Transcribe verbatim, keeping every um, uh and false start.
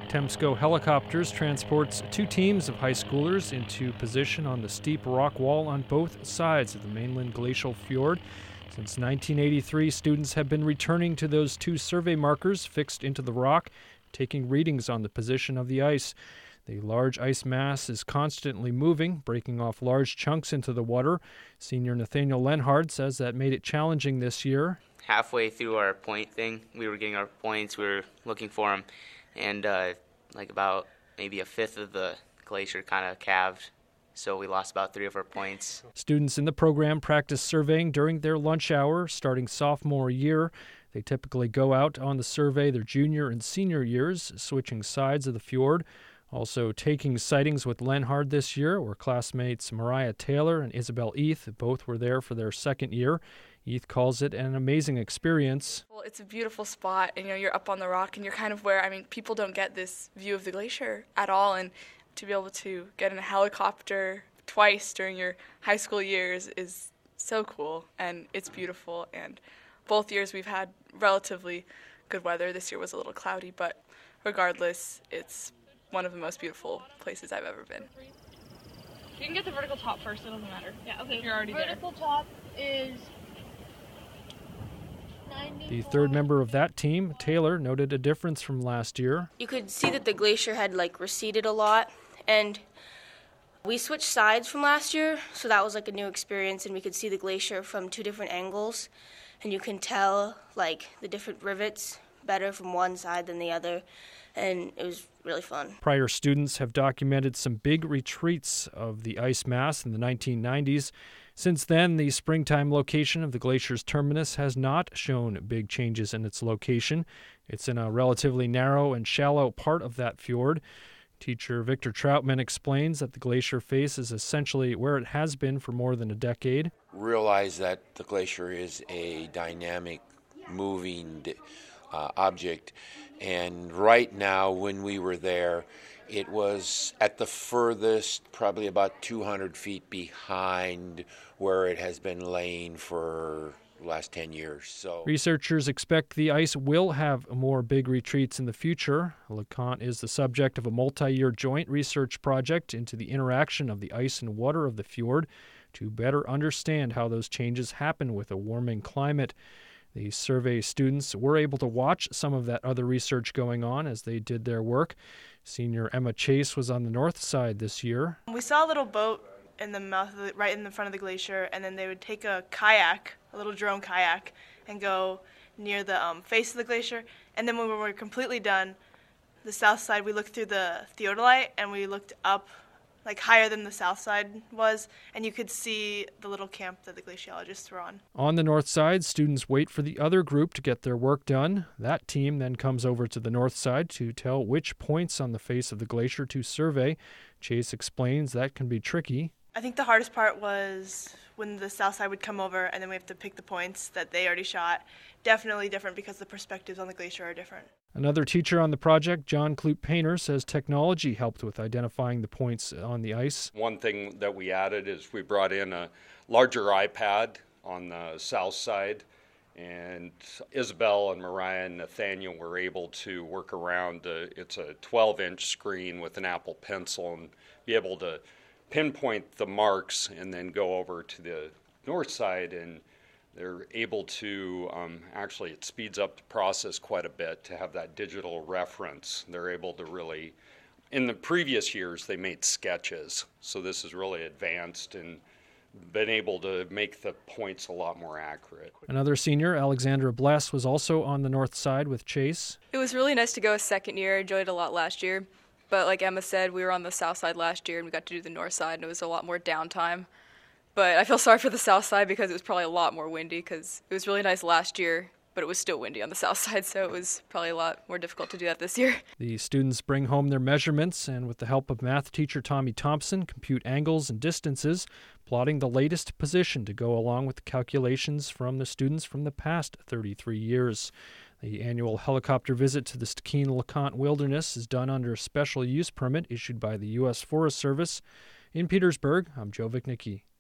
Temsco Helicopters transports two teams of high schoolers into position on the steep rock wall on both sides of the mainland glacial fjord. Since nineteen eighty-three, students have been returning to those two survey markers fixed into the rock, taking readings on the position of the ice. The large ice mass is constantly moving, breaking off large chunks into the water. Senior Nathaniel Lenhard says that made it challenging this year. Halfway through our point thing, we were getting our points, we were looking for them, and uh, like about maybe a fifth of the glacier kind of calved, so we lost about three of our points. Students in the program practice surveying during their lunch hour starting sophomore year. They typically go out on the survey their junior and senior years, switching sides of the fjord. Also taking sightings with Lenhard this year were classmates Mariah Taylor and Isabel Eath. Both were there for their second year. Eath calls it an amazing experience. Well, it's a beautiful spot, and you know, you're up on the rock, and you're kind of where, I mean, people don't get this view of the glacier at all, and to be able to get in a helicopter twice during your high school years is so cool, and it's beautiful, and both years we've had relatively good weather. This year was a little cloudy, but regardless, it's one of the most beautiful places I've ever been. You can get the vertical top first, it doesn't matter. Yeah, okay. You're already vertical there. top is The third member of that team, Taylor, noted a difference from last year. You could see that the glacier had like receded a lot, and we switched sides from last year, so that was like a new experience, and we could see the glacier from two different angles, and you can tell like the different rivets better from one side than the other, and it was really fun. Prior students have documented some big retreats of the ice mass in the nineteen nineties. Since then, the springtime location of the glacier's terminus has not shown big changes in its location. It's in a relatively narrow and shallow part of that fjord. Teacher Victor Troutman explains that the glacier face is essentially where it has been for more than a decade. Realize that the glacier is a dynamic, moving uh, object, and right now when we were there, it was at the furthest, probably about two hundred feet behind where it has been laying for the last ten years. So researchers expect the ice will have more big retreats in the future. LeConte is the subject of a multi-year joint research project into the interaction of the ice and water of the fjord to better understand how those changes happen with a warming climate. The survey students were able to watch some of that other research going on as they did their work. Senior Emma Chase was on the north side this year. We saw a little boat in the mouth of the, right in the front of the glacier, and then they would take a kayak, a little drone kayak, and go near the um, face of the glacier. And then when we were completely done, the south side, we looked through the theodolite, and we looked up like higher than the south side was, and you could see the little camp that the glaciologists were on. On the north side, students wait for the other group to get their work done. That team then comes over to the north side to tell which points on the face of the glacier to survey. Chase explains that can be tricky. I think the hardest part was when the south side would come over, and then we have to pick the points that they already shot. Definitely different because the perspectives on the glacier are different. Another teacher on the project, John Kloop-Painter, says technology helped with identifying the points on the ice. One thing that we added is we brought in a larger iPad on the south side, and Isabel and Mariah and Nathaniel were able to work around. Uh, it's a twelve-inch screen with an Apple Pencil and be able to pinpoint the marks and then go over to the north side, and they're able to, um, actually it speeds up the process quite a bit to have that digital reference. They're able to really, in the previous years they made sketches, so this is really advanced and been able to make the points a lot more accurate. Another senior, Alexandra Bless, was also on the north side with Chase. It was really nice to go a second year. I enjoyed it a lot last year. But like Emma said, we were on the south side last year, and we got to do the north side, and it was a lot more downtime. But I feel sorry for the south side because it was probably a lot more windy, because it was really nice last year, but it was still windy on the south side, so it was probably a lot more difficult to do that this year. The students bring home their measurements and, with the help of math teacher Tommy Thompson, compute angles and distances, plotting the latest position to go along with the calculations from the students from the past thirty-three years. The annual helicopter visit to the Stikine-LeConte Wilderness is done under a special use permit issued by the U S Forest Service. In Petersburg, I'm Joe Vicnicki.